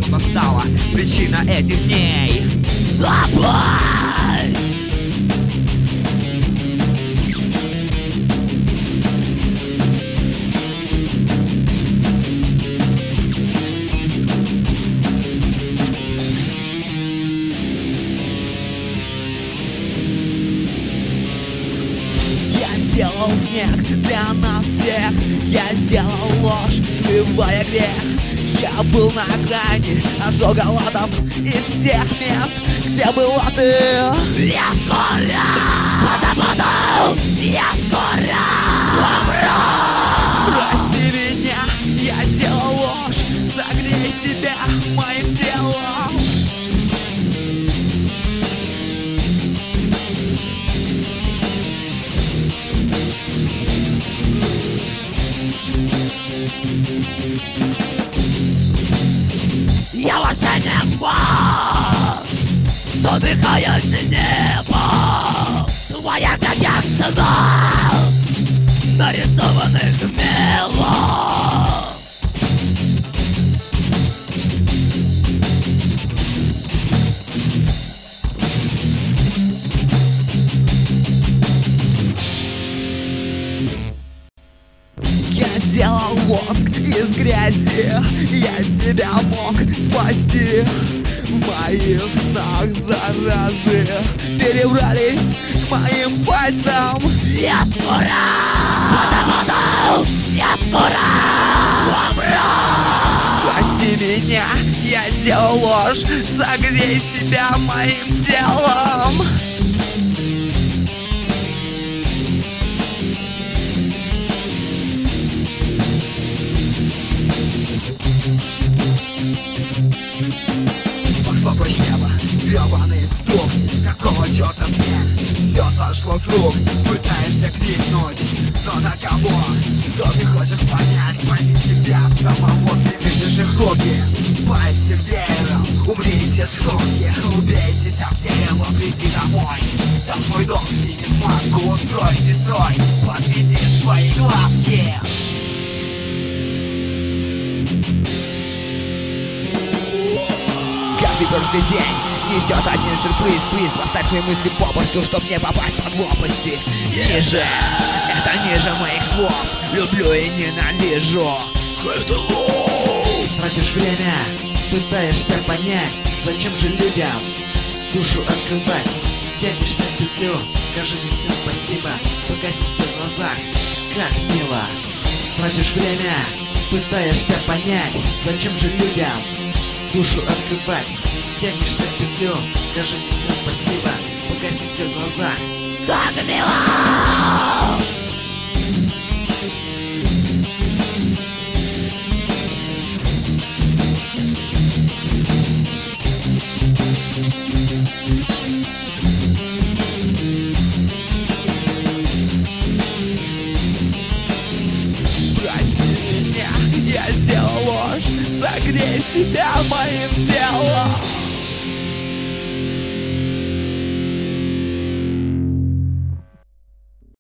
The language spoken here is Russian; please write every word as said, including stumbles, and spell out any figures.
Возможно, стала причина этих дней. Обой! Я сделал снег для нас всех, я сделал ложь, скрывая грех. Я был на грани ожога ладом из всех мест, где была ты. Я скоро буду, я скоро умру. Прости меня, я сделал ложь, согрей себя моим телом. Я волшебник бог, задыхаясь небо, твоя как цена, нарисованных мелом. Я сделал воск из грязи, я тебя мог спасти. В моих снах заразы перебрались к моим пальцам. Я скоро буду, я скоро умру. Прости меня, я сделал ложь, согрей себя моим телом. Пошло прочь небо, гребаный стук. Какого черта мне все сошло с рук? Пытаешься крикнуть, но на кого? Что ты хочешь понять? Пойми себя самого, ты видишь их руки. Пальцы веером, умрите, суки. Убейте себя в тело, приди домой. Там твой дом, сними маску, устройте строй. Подведи свои глазки. Каждый прошлый день несет один сюрприз. Приз, поставь свои мысли попусту, чтоб не попасть под лопасти. Ниже, это ниже моих слов. Люблю и ненавижу. Тратишь время, пытаешься понять, зачем же людям душу открывать. Тянешься в петлю, скажи мне всем спасибо, погасится в глазах, как мило. Тратишь время, пытаешься понять, зачем же людям душу открывать. Тянешься в петлю, скажи мне всем спасибо, погасится в глазах, как мило. Прости меня, я сделал ложь, согрей себя моим телом.